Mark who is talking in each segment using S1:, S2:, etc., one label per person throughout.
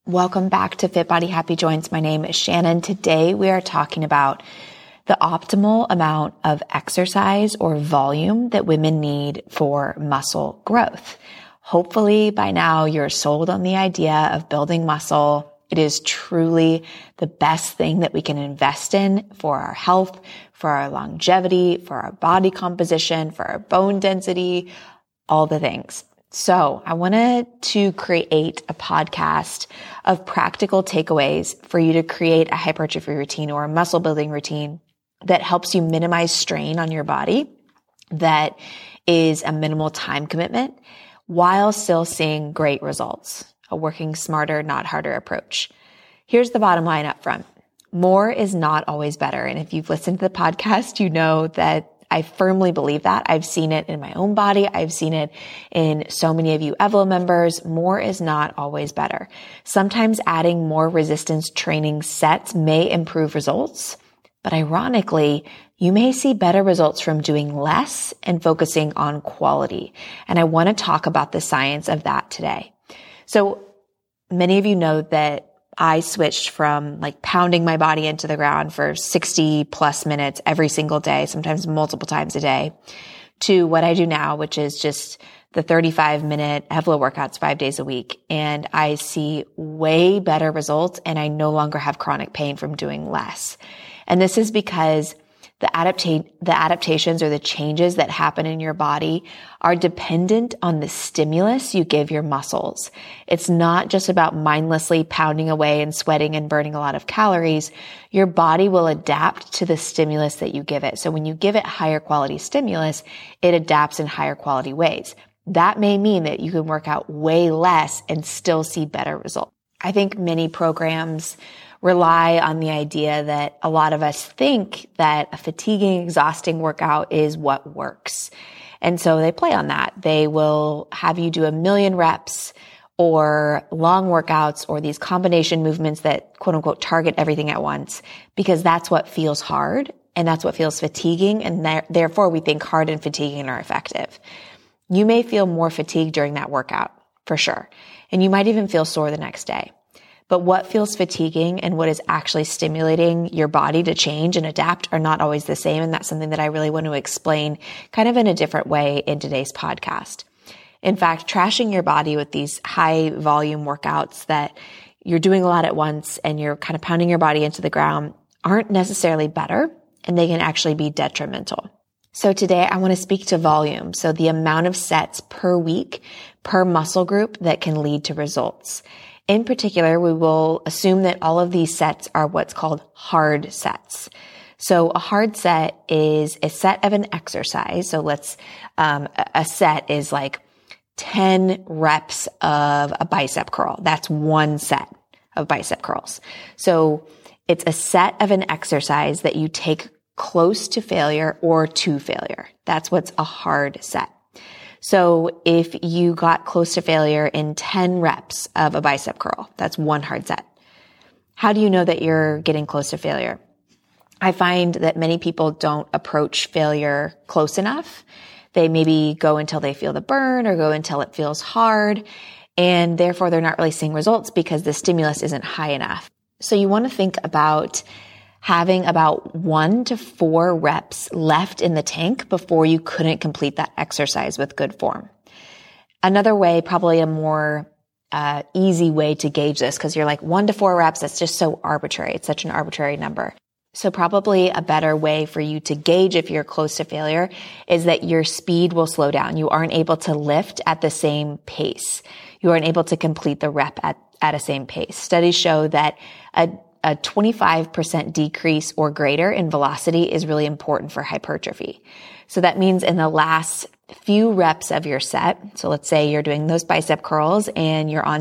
S1: Welcome back to Fit Body Happy Joints. My name is Shannon. Today we are talking about the optimal amount of exercise or volume that women need for muscle growth. Hopefully by now you're sold on the idea of building muscle. It is truly the best thing that we can invest in for our health, for our longevity, for our body composition, for our bone density, all the things. So I wanted to create a podcast of practical takeaways for you to create a hypertrophy routine or a muscle building routine that helps you minimize strain on your body, that is a minimal time commitment while still seeing great results. A working smarter, not harder approach. Here's the bottom line up front. More is not always better. And if you've listened to the podcast, you know that I firmly believe that. I've seen it in my own body. I've seen it in so many of you Evlo members. More is not always better. Sometimes adding more resistance training sets may improve results, but ironically, you may see better results from doing less and focusing on quality. And I want to talk about the science of that today. So many of you know that I switched from pounding my body into the ground for 60 plus minutes every single day, sometimes multiple times a day, to what I do now, which is just the 35-minute Evlo workouts 5 days a week. And I see way better results, and I no longer have chronic pain from doing less. And this is because the adaptations or the changes that happen in your body are dependent on the stimulus you give your muscles. It's not just about mindlessly pounding away and sweating and burning a lot of calories. Your body will adapt to the stimulus that you give it. So when you give it higher quality stimulus, it adapts in higher quality ways. That may mean that you can work out way less and still see better results. I think many programs rely on the idea that a lot of us think that a fatiguing, exhausting workout is what works. And so they play on that. They will have you do 1,000,000 reps or long workouts or these combination movements that quote unquote target everything at once, because that's what feels hard and that's what feels fatiguing. And therefore we think hard and fatiguing are effective. You may feel more fatigued during that workout for sure. And you might even feel sore the next day. But what feels fatiguing and what is actually stimulating your body to change and adapt are not always the same. And that's something that I really want to explain kind of in a different way in today's podcast. In fact, trashing your body with these high volume workouts that you're doing a lot at once and you're kind of pounding your body into the ground aren't necessarily better, and they can actually be detrimental. So today I want to speak to volume. So the amount of sets per week, per muscle group that can lead to results. In particular, we will assume that all of these sets are what's called hard sets. So a hard set is a set of an exercise. So a set is 10 reps of a bicep curl. That's one set of bicep curls. So it's a set of an exercise that you take close to failure or to failure. That's what's a hard set. So if you got close to failure in 10 reps of a bicep curl, that's one hard set. How do you know that you're getting close to failure? I find that many people don't approach failure close enough. They maybe go until they feel the burn or go until it feels hard, and therefore they're not really seeing results because the stimulus isn't high enough. So you want to think about having about 1 to 4 reps left in the tank before you couldn't complete that exercise with good form. Another way, probably a more easy way to gauge this, because you're 1 to 4 reps, that's just so arbitrary. It's such an arbitrary number. So probably a better way for you to gauge if you're close to failure is that your speed will slow down. You aren't able to lift at the same pace. You aren't able to complete the rep at a same pace. Studies show that a 25% decrease or greater in velocity is really important for hypertrophy. So that means in the last few reps of your set, so let's say you're doing those bicep curls and you're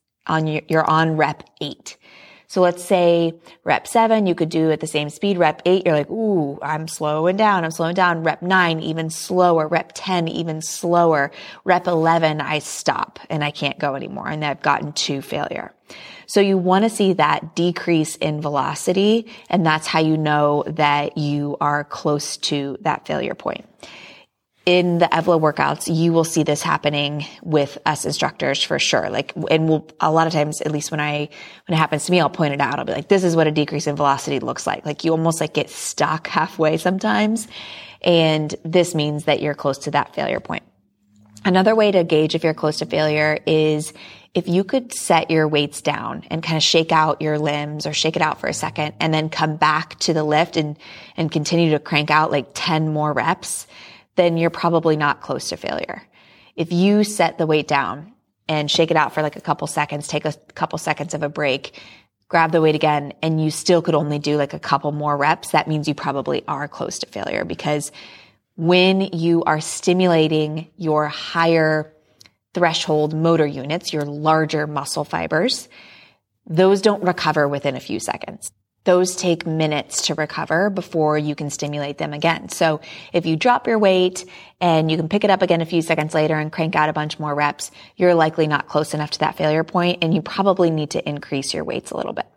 S1: on rep 8. So let's say rep 7, you could do at the same speed. Rep 8, you're ooh, I'm slowing down. Rep 9, even slower. Rep 10, even slower. Rep 11, I stop and I can't go anymore. And I've gotten to failure. So you want to see that decrease in velocity. And that's how you know that you are close to that failure point. in the Evlo workouts, you will see this happening with us instructors for sure. Like, and a lot of times, at least when it happens to me, I'll point it out. I'll be like, this is what a decrease in velocity looks like. Like you almost like get stuck halfway sometimes. And this means that you're close to that failure point. Another way to gauge if you're close to failure is if you could set your weights down and kind of shake out your limbs or shake it out for a second and then come back to the lift and continue to crank out like 10 more reps, then you're probably not close to failure. If you set the weight down and shake it out for like a couple seconds, take a couple seconds of a break, grab the weight again, and you still could only do like a couple more reps, that means you probably are close to failure, because when you are stimulating your higher threshold motor units, your larger muscle fibers, those don't recover within a few seconds. Those take minutes to recover before you can stimulate them again. So if you drop your weight and you can pick it up again a few seconds later and crank out a bunch more reps, you're likely not close enough to that failure point, and you probably need to increase your weights a little bit.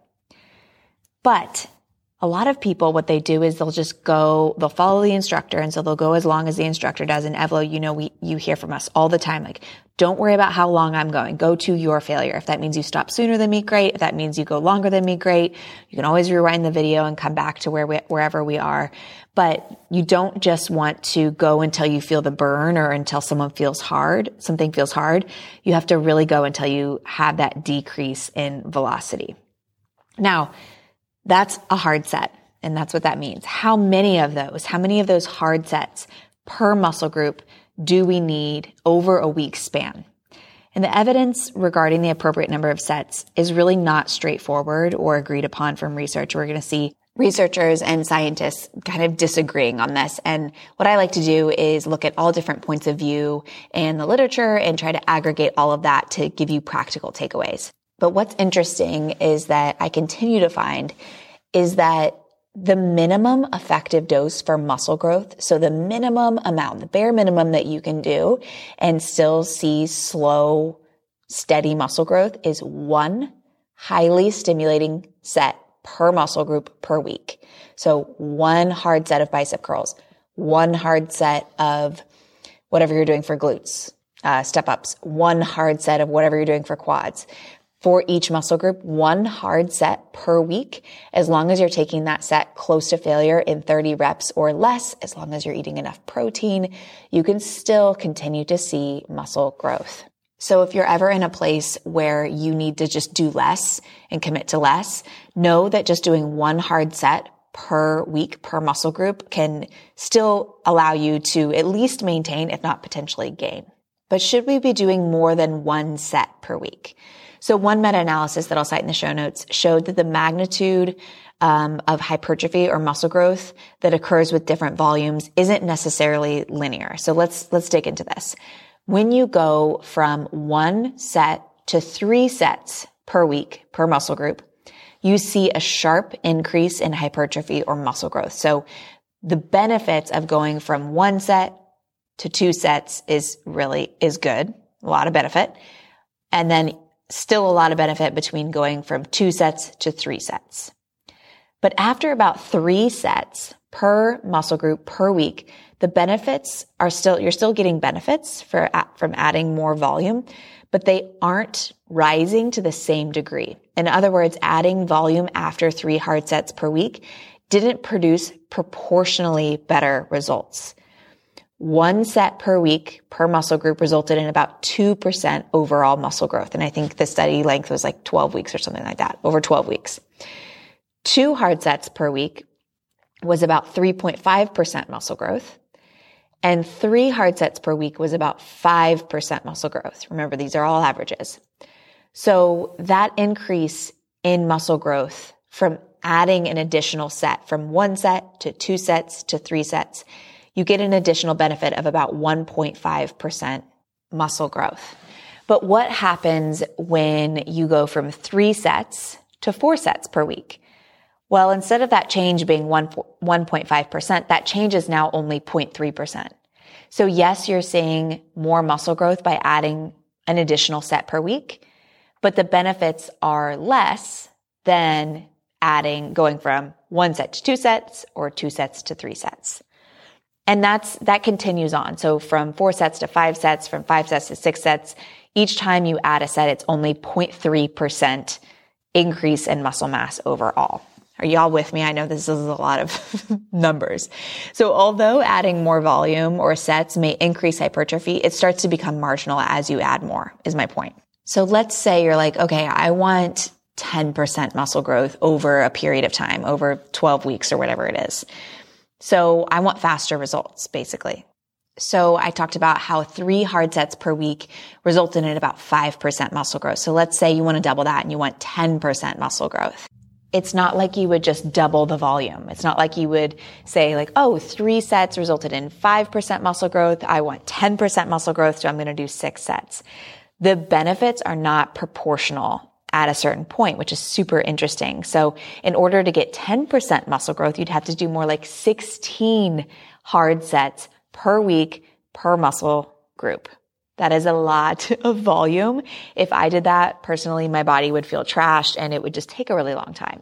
S1: But a lot of people, what they do is they'll follow the instructor, and so they'll go as long as the instructor does. In Evlo, you hear from us all the time, like, don't worry about how long I'm going. Go to your failure. If that means you stop sooner than me, great. If that means you go longer than me, great. You can always rewind the video and come back to wherever we are. But you don't just want to go until you feel the burn or until something feels hard. You have to really go until you have that decrease in velocity. Now, that's a hard set, and that's what that means. How many of those hard sets per muscle group do we need over a week span? And the evidence regarding the appropriate number of sets is really not straightforward or agreed upon from research. We're going to see researchers and scientists kind of disagreeing on this. And what I like to do is look at all different points of view in the literature and try to aggregate all of that to give you practical takeaways. But what's interesting is that I continue to find is that the minimum effective dose for muscle growth, so the minimum amount, the bare minimum that you can do and still see slow, steady muscle growth, is one highly stimulating set per muscle group per week. So one hard set of bicep curls, one hard set of whatever you're doing for glutes, step ups, one hard set of whatever you're doing for quads. For each muscle group, one hard set per week, as long as you're taking that set close to failure in 30 reps or less, as long as you're eating enough protein, you can still continue to see muscle growth. So if you're ever in a place where you need to just do less and commit to less, know that just doing one hard set per week per muscle group can still allow you to at least maintain, if not potentially gain. But should we be doing more than one set per week? So one meta-analysis that I'll cite in the show notes showed that the magnitude of hypertrophy or muscle growth that occurs with different volumes isn't necessarily linear. So let's dig into this. When you go from one set to 3 sets per week per muscle group, you see a sharp increase in hypertrophy or muscle growth. So the benefits of going from 1 set to 2 sets is good, a lot of benefit. And then still a lot of benefit between going from 2 sets to 3 sets. But after about 3 sets per muscle group per week, the benefits are you're still getting benefits from adding more volume, but they aren't rising to the same degree. In other words, adding volume after 3 hard sets per week didn't produce proportionally better results. 1 set per week per muscle group resulted in about 2% overall muscle growth. And I think the study length was like 12 weeks or something like that, over 12 weeks. 2 hard sets per week was about 3.5% muscle growth. And 3 hard sets per week was about 5% muscle growth. Remember, these are all averages. So that increase in muscle growth from adding an additional set from 1 set to 2 sets to 3 sets, you get an additional benefit of about 1.5% muscle growth. But what happens when you go from 3 sets to 4 sets per week? Well, instead of that change being 1.5%, that change is now only 0.3%. So yes, you're seeing more muscle growth by adding an additional set per week, but the benefits are less than going from 1 set to 2 sets or 2 sets to 3 sets. And that continues on. So from 4 sets to 5 sets, from 5 sets to 6 sets, each time you add a set, it's only 0.3% increase in muscle mass overall. Are y'all with me? I know this is a lot of numbers. So although adding more volume or sets may increase hypertrophy, it starts to become marginal as you add more, is my point. So let's say you're like, okay, I want 10% muscle growth over a period of time, over 12 weeks or whatever it is. So I want faster results, basically. So I talked about how 3 hard sets per week resulted in about 5% muscle growth. So let's say you want to double that and you want 10% muscle growth. It's not like you would just double the volume. It's not like you would say like, oh, 3 sets resulted in 5% muscle growth. I want 10% muscle growth, so I'm going to do 6 sets. The benefits are not proportional at a certain point, which is super interesting. So in order to get 10% muscle growth, you'd have to do more like 16 hard sets per week per muscle group. That is a lot of volume. If I did that personally, my body would feel trashed and it would just take a really long time.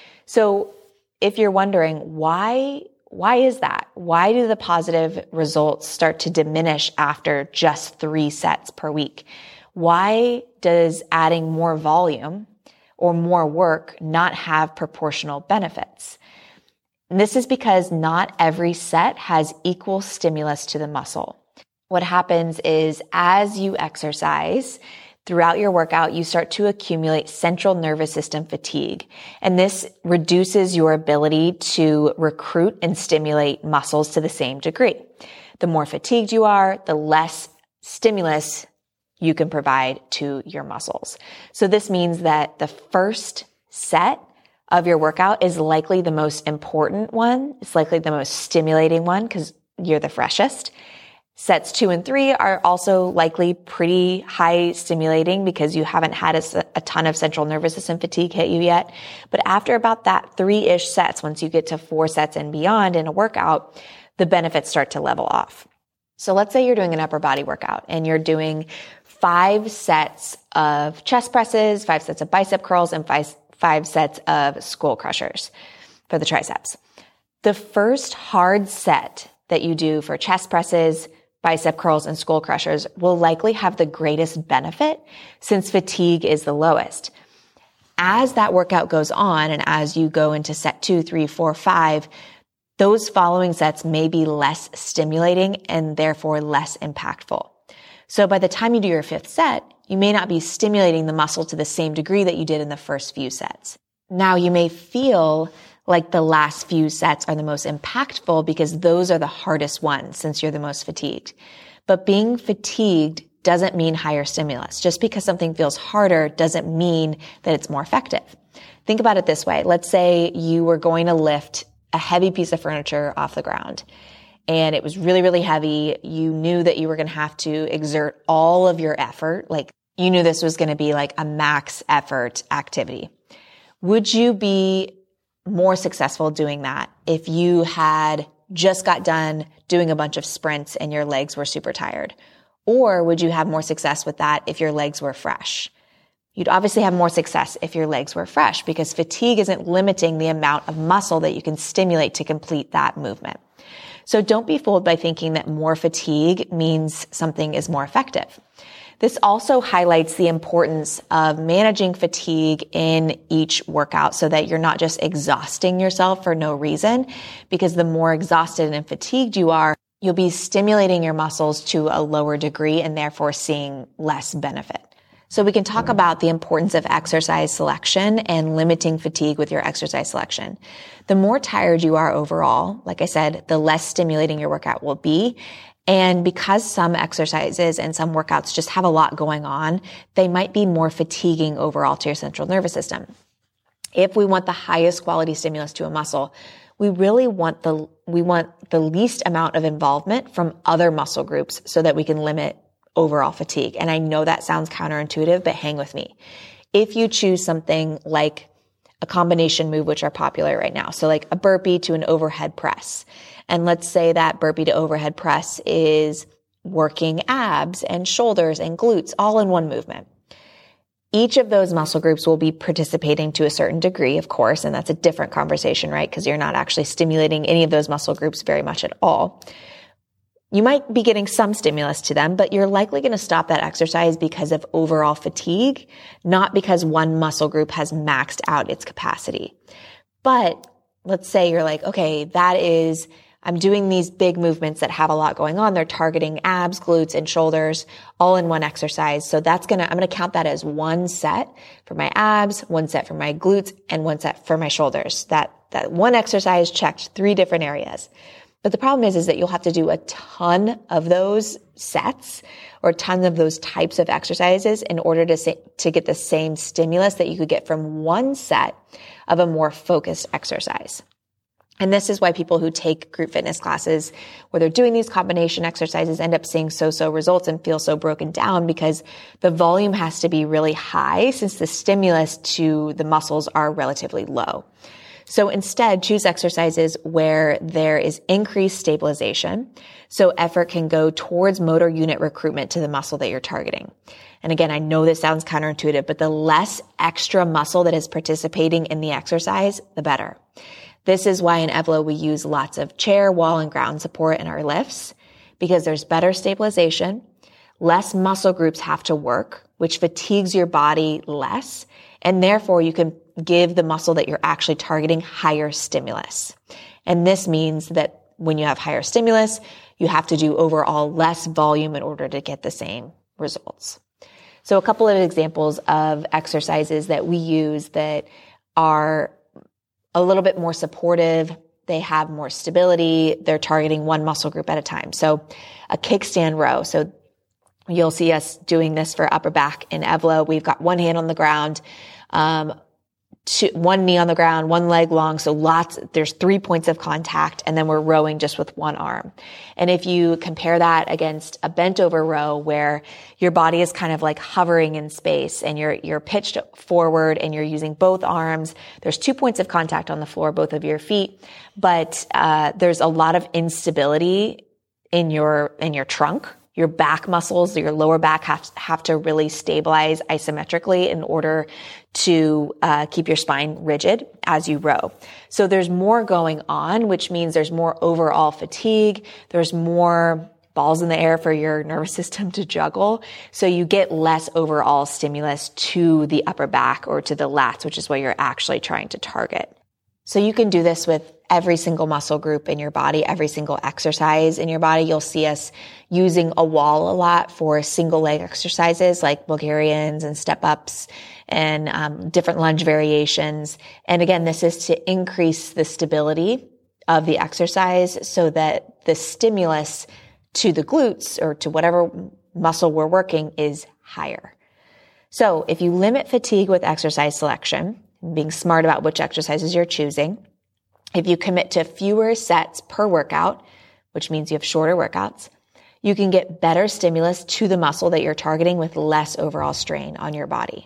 S1: So if you're wondering why is that? Why do the positive results start to diminish after just 3 sets per week? Why does adding more volume or more work not have proportional benefits? And this is because not every set has equal stimulus to the muscle. What happens is as you exercise throughout your workout, you start to accumulate central nervous system fatigue. And this reduces your ability to recruit and stimulate muscles to the same degree. The more fatigued you are, the less stimulus you can provide to your muscles. So this means that the first set of your workout is likely the most important one. It's likely the most stimulating one because you're the freshest. Sets 2 and 3 are also likely pretty high stimulating because you haven't had a ton of central nervous system fatigue hit you yet. But after about that 3-ish sets, once you get to 4 sets and beyond in a workout, the benefits start to level off. So let's say you're doing an upper body workout and you're doing 5 sets of chest presses, 5 sets of bicep curls, and 5 sets of skull crushers for the triceps. The first hard set that you do for chest presses, bicep curls, and skull crushers will likely have the greatest benefit since fatigue is the lowest. As that workout goes on and as you go into set 2, 3, 4, 5, those following sets may be less stimulating and therefore less impactful. So by the time you do your 5th set, you may not be stimulating the muscle to the same degree that you did in the first few sets. Now you may feel like the last few sets are the most impactful because those are the hardest ones since you're the most fatigued. But being fatigued doesn't mean higher stimulus. Just because something feels harder doesn't mean that it's more effective. Think about it this way. Let's say you were going to lift a heavy piece of furniture off the ground and it was really, really heavy. You knew that you were going to have to exert all of your effort. Like you knew this was going to be like a max effort activity. Would you be more successful doing that if you had just got done doing a bunch of sprints and your legs were super tired? Or would you have more success with that if your legs were fresh? You'd obviously have more success if your legs were fresh because fatigue isn't limiting the amount of muscle that you can stimulate to complete that movement. So don't be fooled by thinking that more fatigue means something is more effective. This also highlights the importance of managing fatigue in each workout so that you're not just exhausting yourself for no reason, because the more exhausted and fatigued you are, you'll be stimulating your muscles to a lower degree and therefore seeing less benefit. So we can talk about the importance of exercise selection and limiting fatigue with your exercise selection. The more tired you are overall, like I said, the less stimulating your workout will be. And because some exercises and some workouts just have a lot going on, they might be more fatiguing overall to your central nervous system. If we want the highest quality stimulus to a muscle, we really want the least amount of involvement from other muscle groups so that we can limit overall fatigue. And I know that sounds counterintuitive, but hang with me. If you choose something like a combination move, which are popular right now, so like a burpee to an overhead press, and let's say that burpee to overhead press is working abs and shoulders and glutes all in one movement. Each of those muscle groups will be participating to a certain degree, of course, and that's a different conversation, right? Because you're not actually stimulating any of those muscle groups very much at all. You might be getting some stimulus to them, but you're likely going to stop that exercise because of overall fatigue, not because one muscle group has maxed out its capacity. But let's say you're like, okay, I'm doing these big movements that have a lot going on. They're targeting abs, glutes, and shoulders all in one exercise. So I'm going to count that as one set for my abs, one set for my glutes, and one set for my shoulders. That one exercise checked 3 different areas. But the problem is that you'll have to do a ton of those sets or tons of those types of exercises in order to get the same stimulus that you could get from one set of a more focused exercise. And this is why people who take group fitness classes where they're doing these combination exercises end up seeing so-so results and feel so broken down, because the volume has to be really high since the stimulus to the muscles are relatively low. So instead, choose exercises where there is increased stabilization, so effort can go towards motor unit recruitment to the muscle that you're targeting. And again, I know this sounds counterintuitive, but the less extra muscle that is participating in the exercise, the better. This is why in Evlo we use lots of chair, wall, and ground support in our lifts, because there's better stabilization, less muscle groups have to work, which fatigues your body less, and therefore you can give the muscle that you're actually targeting higher stimulus. And this means that when you have higher stimulus, you have to do overall less volume in order to get the same results. So a couple of examples of exercises that we use that are a little bit more supportive, they have more stability, they're targeting one muscle group at a time. So a kickstand row. So you'll see us doing this for upper back in Evlo. We've got one hand on the ground, one knee on the ground, one leg long. So there's 3 points of contact, and then we're rowing just with one arm. And if you compare that against a bent over row where your body is kind of like hovering in space and you're pitched forward and you're using both arms, there's 2 points of contact on the floor, both of your feet, but there's a lot of instability in your trunk. Your back muscles, your lower back have to really stabilize isometrically in order to keep your spine rigid as you row. So there's more going on, which means there's more overall fatigue. There's more balls in the air for your nervous system to juggle. So you get less overall stimulus to the upper back or to the lats, which is what you're actually trying to target. So you can do this with every single muscle group in your body, every single exercise in your body. You'll see us using a wall a lot for single leg exercises like Bulgarians and step ups and different lunge variations. And again, this is to increase the stability of the exercise so that the stimulus to the glutes or to whatever muscle we're working is higher. So if you limit fatigue with exercise selection, being smart about which exercises you're choosing, if you commit to fewer sets per workout, which means you have shorter workouts, you can get better stimulus to the muscle that you're targeting with less overall strain on your body.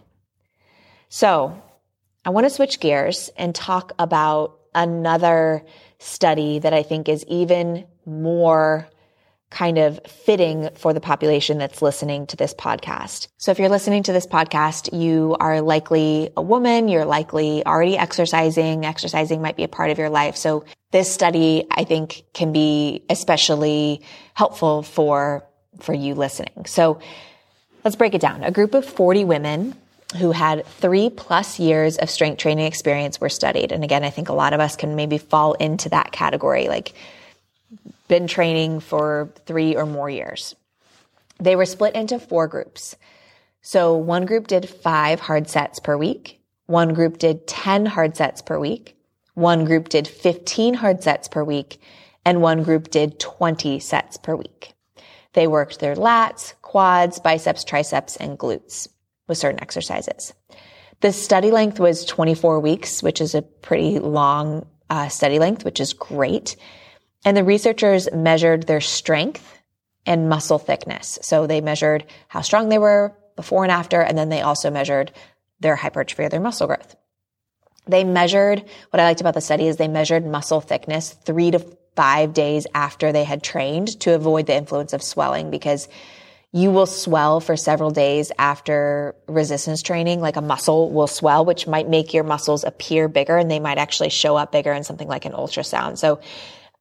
S1: So I want to switch gears and talk about another study that I think is even more kind of fitting for the population that's listening to this podcast. So if you're listening to this podcast, you are likely a woman, you're likely already exercising. Exercising might be a part of your life. So this study, I think, can be especially helpful for you listening. So let's break it down. A group of 40 women who had 3+ years of strength training experience were studied. And again, I think a lot of us can maybe fall into that category, like been training for 3 or more years. They were split into 4 groups. So one group did 5 hard sets per week. One group did 10 hard sets per week. One group did 15 hard sets per week. And one group did 20 sets per week. They worked their lats, quads, biceps, triceps, and glutes with certain exercises. The study length was 24 weeks, which is a pretty long study length, which is great. And the researchers measured their strength and muscle thickness. So they measured how strong they were before and after, and then they also measured their hypertrophy or their muscle growth. They measured, what I liked about the study is they measured muscle thickness 3 to 5 days after they had trained to avoid the influence of swelling, because you will swell for several days after resistance training. Like a muscle will swell, which might make your muscles appear bigger, and they might actually show up bigger in something like an ultrasound. So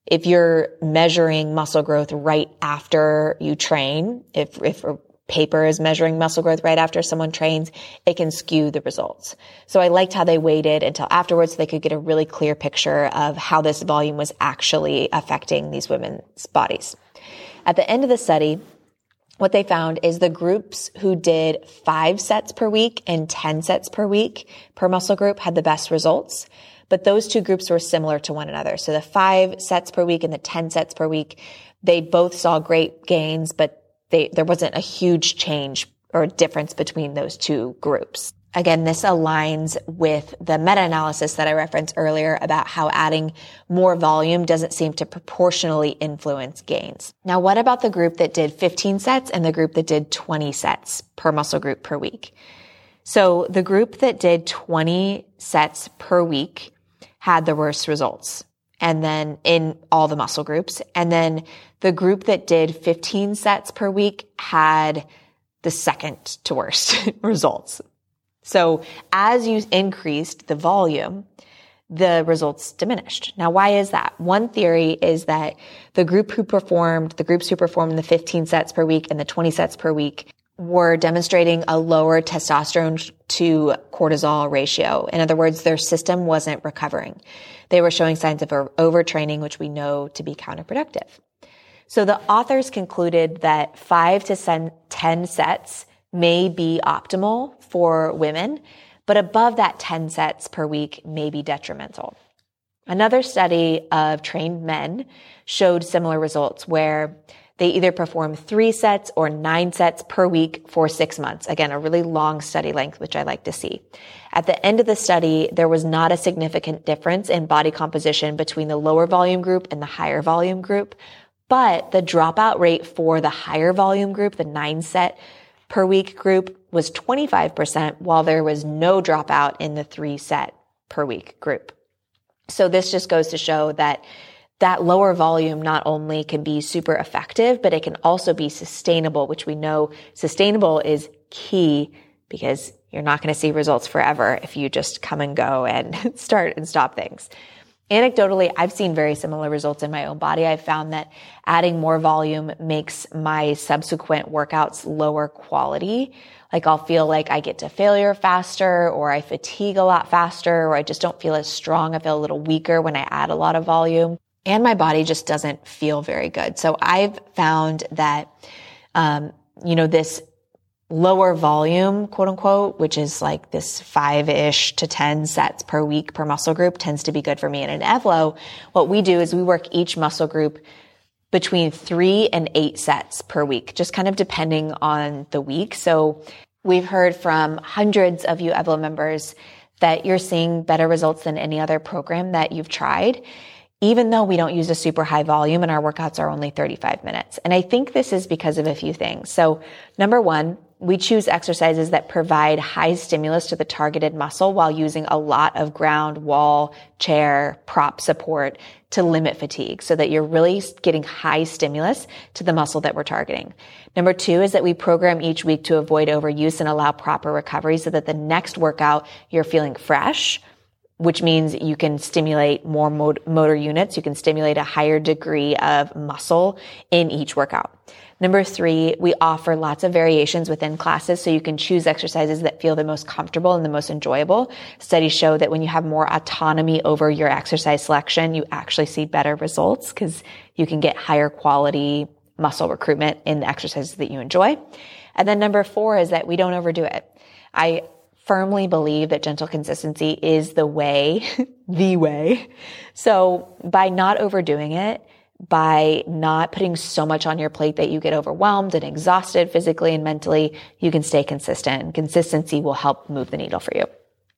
S1: if you're measuring muscle growth right after you train, if a paper is measuring muscle growth right after someone trains, it can skew the results. So I liked how they waited until afterwards so they could get a really clear picture of how this volume was actually affecting these women's bodies. At the end of the study, what they found is the groups who did 5 sets per week and 10 sets per week per muscle group had the best results. But those two groups were similar to one another. So the 5 sets per week and the 10 sets per week, they both saw great gains, but there wasn't a huge change or difference between those two groups. Again, this aligns with the meta-analysis that I referenced earlier about how adding more volume doesn't seem to proportionally influence gains. Now, what about the group that did 15 sets and the group that did 20 sets per muscle group per week? So the group that did 20 sets per week had the worst results, and then in all the muscle groups. And then the group that did 15 sets per week had the second to worst results. So as you increased the volume, the results diminished. Now, why is that? One theory is that the groups who performed the 15 sets per week and the 20 sets per week were demonstrating a lower testosterone to cortisol ratio. In other words, their system wasn't recovering. They were showing signs of overtraining, which we know to be counterproductive. So the authors concluded that 5 to 10 sets may be optimal for women, but above that 10 sets per week may be detrimental. Another study of trained men showed similar results where they either performed 3 sets or 9 sets per week for 6 months. Again, a really long study length, which I like to see. At the end of the study, there was not a significant difference in body composition between the lower volume group and the higher volume group, but the dropout rate for the higher volume group, the 9 set per week group, was 25%, while there was no dropout in the 3 set per week group. So this just goes to show that lower volume not only can be super effective, but it can also be sustainable, which we know sustainable is key because you're not going to see results forever if you just come and go and start and stop things. Anecdotally, I've seen very similar results in my own body. I've found that adding more volume makes my subsequent workouts lower quality. Like I'll feel like I get to failure faster, or I fatigue a lot faster, or I just don't feel as strong. I feel a little weaker when I add a lot of volume. And my body just doesn't feel very good. So I've found that, this lower volume, quote unquote, which is like this 5-ish to 10 sets per week per muscle group, tends to be good for me. And in Evlo, what we do is we work each muscle group between 3 and 8 sets per week, just kind of depending on the week. So we've heard from hundreds of you Evlo members that you're seeing better results than any other program that you've tried, even though we don't use a super high volume and our workouts are only 35 minutes. And I think this is because of a few things. So number one, we choose exercises that provide high stimulus to the targeted muscle while using a lot of ground, wall, chair, prop support to limit fatigue so that you're really getting high stimulus to the muscle that we're targeting. Number two is that we program each week to avoid overuse and allow proper recovery so that the next workout you're feeling fresh, which means you can stimulate more motor units. You can stimulate a higher degree of muscle in each workout. Number three, we offer lots of variations within classes so you can choose exercises that feel the most comfortable and the most enjoyable. Studies show that when you have more autonomy over your exercise selection, you actually see better results because you can get higher quality muscle recruitment in the exercises that you enjoy. And then number four is that we don't overdo it. I firmly believe that gentle consistency is the way, the way. So by not overdoing it, by not putting so much on your plate that you get overwhelmed and exhausted physically and mentally, you can stay consistent. And consistency will help move the needle for you.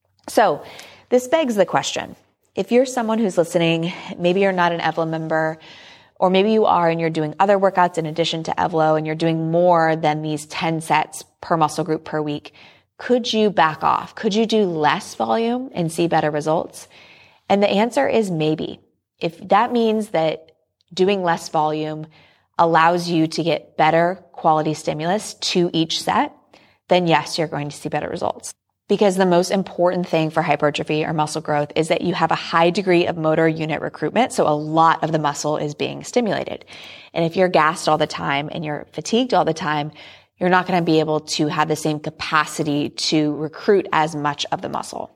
S1: So this begs the question. If you're someone who's listening, maybe you're not an Evlo member, or maybe you are and you're doing other workouts in addition to Evlo and you're doing more than these 10 sets per muscle group per week, could you back off? Could you do less volume and see better results? And the answer is maybe. If that means that doing less volume allows you to get better quality stimulus to each set, then yes, you're going to see better results. Because the most important thing for hypertrophy or muscle growth is that you have a high degree of motor unit recruitment. So a lot of the muscle is being stimulated. And if you're gassed all the time and you're fatigued all the time, you're not going to be able to have the same capacity to recruit as much of the muscle.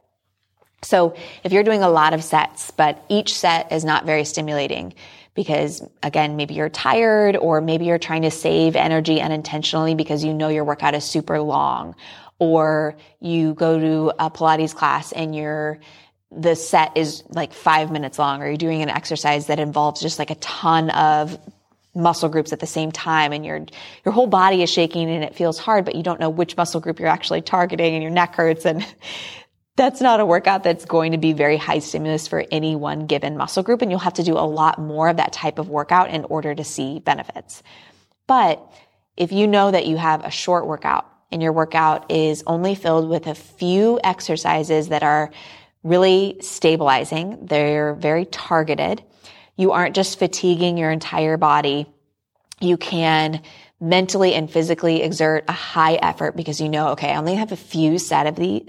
S1: So if you're doing a lot of sets, but each set is not very stimulating because, again, maybe you're tired or maybe you're trying to save energy unintentionally because you know your workout is super long, or you go to a Pilates class and the set is like 5 minutes long, or you're doing an exercise that involves just like a ton of muscle groups at the same time and your whole body is shaking and it feels hard, but you don't know which muscle group you're actually targeting and your neck hurts, and that's not a workout that's going to be very high stimulus for any one given muscle group, and you'll have to do a lot more of that type of workout in order to see benefits. But if you know that you have a short workout and your workout is only filled with a few exercises that are really stabilizing, they're very targeted, you aren't just fatiguing your entire body, you can mentally and physically exert a high effort because you know, okay, I only have a few sets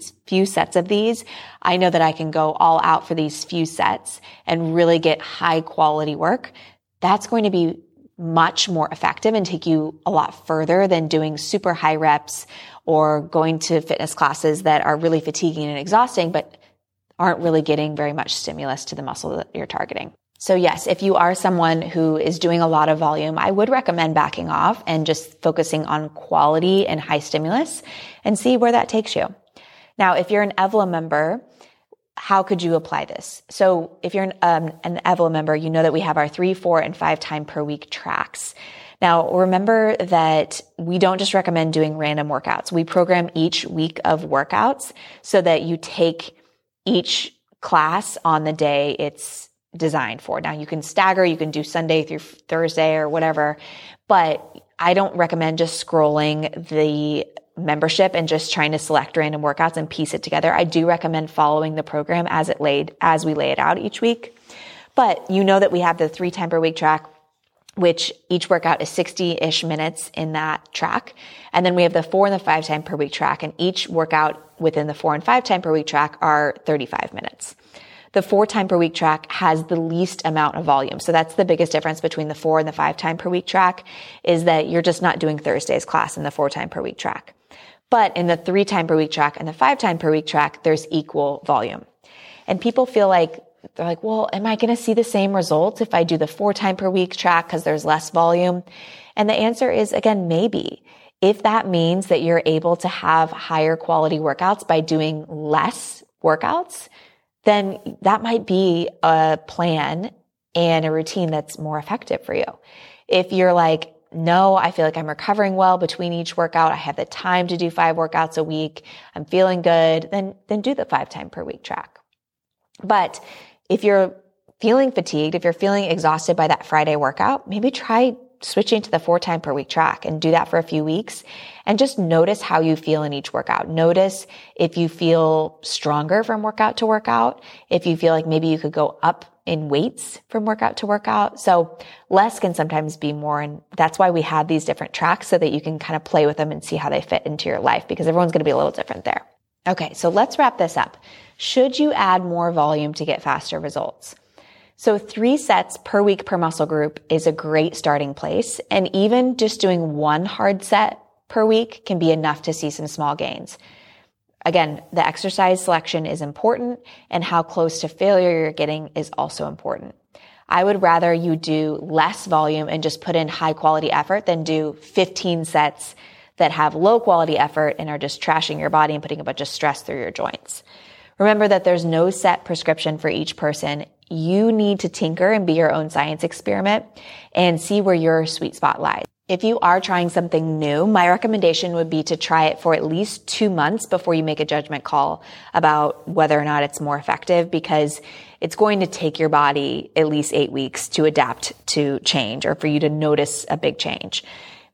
S1: of these. I know that I can go all out for these few sets and really get high quality work. That's going to be much more effective and take you a lot further than doing super high reps or going to fitness classes that are really fatiguing and exhausting, but aren't really getting very much stimulus to the muscle that you're targeting. So yes, if you are someone who is doing a lot of volume, I would recommend backing off and just focusing on quality and high stimulus and see where that takes you. Now, if you're an EVLA member, how could you apply this? So if you're an EVLA member, you know that we have our 3, 4, and 5 time per week tracks. Now, remember that we don't just recommend doing random workouts. We program each week of workouts so that you take each class on the day it's designed for. Now, you can stagger, you can do Sunday through Thursday or whatever, but I don't recommend just scrolling the membership and just trying to select random workouts and piece it together. I do recommend following the program as we lay it out each week. But you know that we have the 3 time per week track, which each workout is 60-ish minutes in that track. And then we have the 4 and the 5 time per week track, and each workout within the 4 and 5 time per week track are 35 minutes. The 4 time per week track has the least amount of volume. So that's the biggest difference between the 4 and the 5 time per week track, is that you're just not doing Thursday's class in the 4 time per week track. But in the 3 time per week track and the 5 time per week track, there's equal volume. And people feel like, they're like, well, am I going to see the same results if I do the 4 time per week track because there's less volume? And the answer is, again, maybe. If that means that you're able to have higher quality workouts by doing less workouts, then that might be a plan and a routine that's more effective for you. If you're like, no, I feel like I'm recovering well between each workout, I have the time to do 5 workouts a week, I'm feeling good, then do the 5 time per week track. But if you're feeling fatigued, if you're feeling exhausted by that Friday workout, maybe try switching to the 4 time per week track and do that for a few weeks and just notice how you feel in each workout. Notice if you feel stronger from workout to workout, if you feel like maybe you could go up in weights from workout to workout. So less can sometimes be more. And that's why we have these different tracks so that you can kind of play with them and see how they fit into your life, because everyone's going to be a little different there. Okay, so let's wrap this up. Should you add more volume to get faster results? So 3 sets per week per muscle group is a great starting place. And even just doing 1 hard set per week can be enough to see some small gains. Again, the exercise selection is important, and how close to failure you're getting is also important. I would rather you do less volume and just put in high quality effort than do 15 sets that have low quality effort and are just trashing your body and putting a bunch of stress through your joints. Remember that there's no set prescription for each person. You need to tinker and be your own science experiment and see where your sweet spot lies. If you are trying something new, my recommendation would be to try it for at least 2 months before you make a judgment call about whether or not it's more effective, because it's going to take your body at least 8 weeks to adapt to change or for you to notice a big change.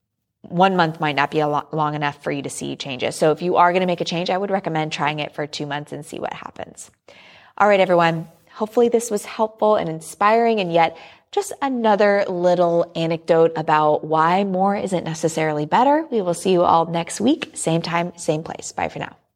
S1: 1 month might not be long enough for you to see changes. So if you are going to make a change, I would recommend trying it for 2 months and see what happens. All right, everyone. Hopefully this was helpful and inspiring, and yet just another little anecdote about why more isn't necessarily better. We will see you all next week, same time, same place. Bye for now.